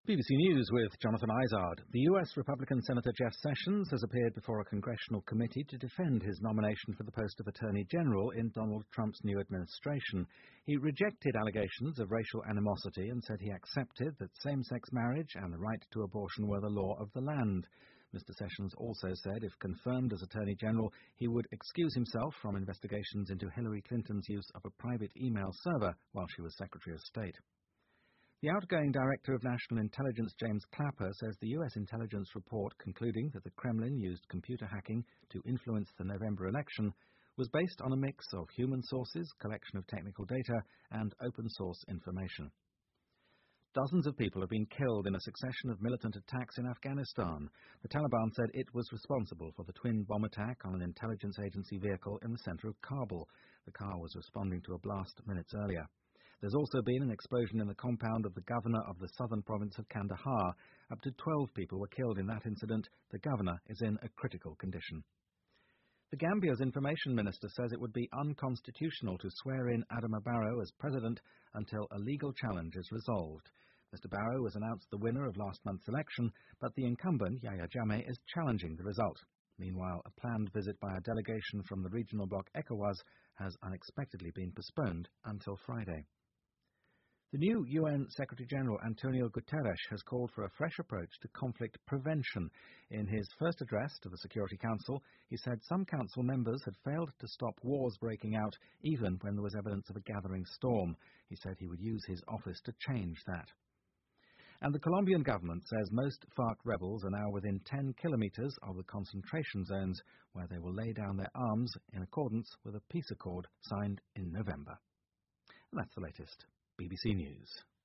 BBC News with Jonathan Izard. The US Republican Senator Jeff Sessions has appeared before a congressional committee to defend his nomination for the post of Attorney General in Donald Trump's new administration. He rejected allegations of racial animosity and said he accepted that same-sex marriage and the right to abortion were the law of the land. Mr. Sessions also said if confirmed as Attorney General, he would excuse himself from investigations into Hillary Clinton's use of a private email server while she was Secretary of State. The outgoing Director of National Intelligence, James Clapper, says the US intelligence report concluding that the Kremlin used computer hacking to influence the November election was based on a mix of human sources, collection of technical data, and open-source information. Dozens of people have been killed in a succession of militant attacks in Afghanistan. The Taliban said it was responsible for the twin bomb attack on an intelligence agency vehicle in the centre of Kabul. The car was responding to a blast minutes earlier. There's also been an explosion in the compound of the governor of the southern province of Kandahar. Up to 12 people were killed in that incident. The governor is in a critical condition. The Gambia's information minister says it would be unconstitutional to swear in Adama Barrow as president until a legal challenge is resolved. Mr. Barrow was announced the winner of last month's election, but the incumbent, Yahya Jammeh, is challenging the result. Meanwhile, a planned visit by a delegation from the regional bloc ECOWAS has unexpectedly been postponed until Friday. The new UN Secretary-General Antonio Guterres has called for a fresh approach to conflict prevention. In his first address to the Security Council, he said some council members had failed to stop wars breaking out, even when there was evidence of a gathering storm. He said he would use his office to change that. And the Colombian government says most FARC rebels are now within 10 kilometres of the concentration zones, where they will lay down their arms in accordance with a peace accord signed in November. And that's the latest. BBC News.